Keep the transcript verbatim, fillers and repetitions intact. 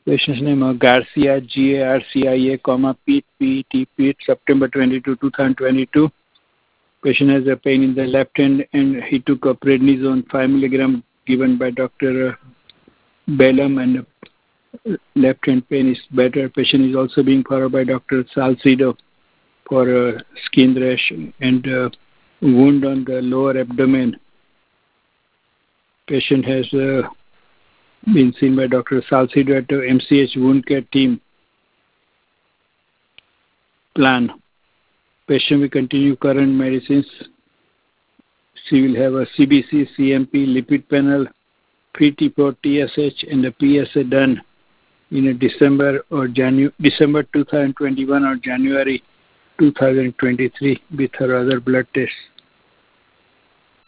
Patient's name is Garcia, G A R C I A, comma, Pete, P E T, Pete, September twenty-second, twenty twenty-two. Patient has a pain in the left hand and he took a prednisone five milligram given by Doctor Bellum, and left hand pain is better. Patient is also being followed by Doctor Salcido for uh, skin rash and uh, wound on the lower abdomen. Patient has uh, been seen by Doctor Salcido at the M C H wound care team plan. Patient will continue current medicines. She will have a C B C, C M P, lipid panel, P T four, T S H, and a P S A done in a December or Janu- December twenty twenty-one or January two thousand twenty-three with her other blood tests.